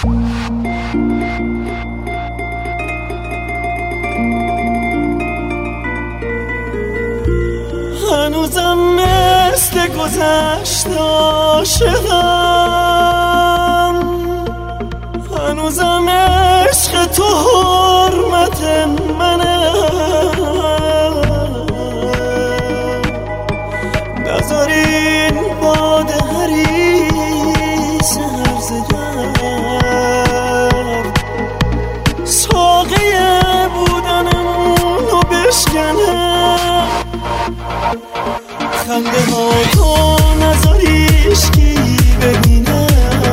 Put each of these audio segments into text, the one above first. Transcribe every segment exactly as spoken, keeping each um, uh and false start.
هنوزم مثل گذشت عاشقم، هنوزم عشق تو حرمت منه، نذارین باد حریص هرزه گرد ساقه بودنمونو بشکنه. خنده ها تو نذاریش کی ببینه،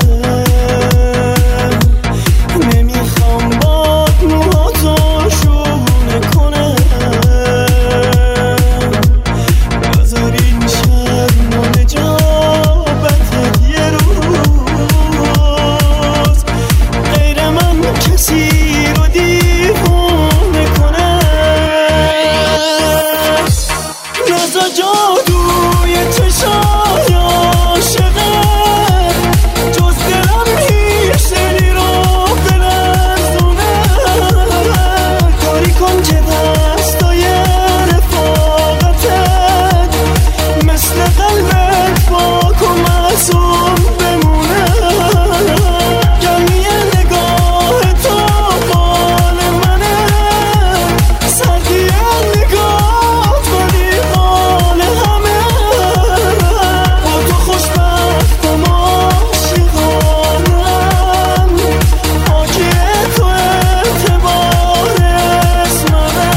نمیخوام باد موهاتو شونه کنه، نذارین شرم و نجابتت یه روز غیر من کسی رو دیوونه کنه. نزا جادوی چشای عاشقه، جز دلم هیچ دلی رو بلرزونه. کاری کن که دستای رفاقتت مثل قلبت پاک و معصوم بمونه. گرمی نگاه تو حال منه، سردی نگاه ولی حال همه. با تو خوشبختم عاشقانم، حاکی تو اعتبار اسممه.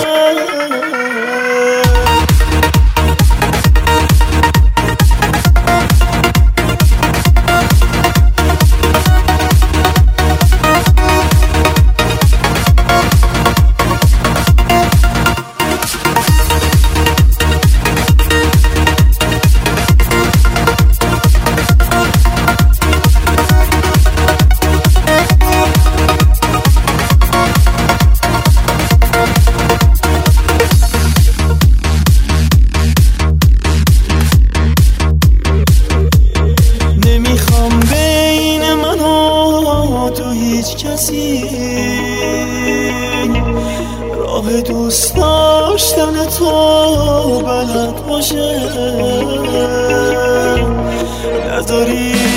نمیخوام بین من و تو هیچ کسی راه دوست داشتن تو بلد باشه. نذاری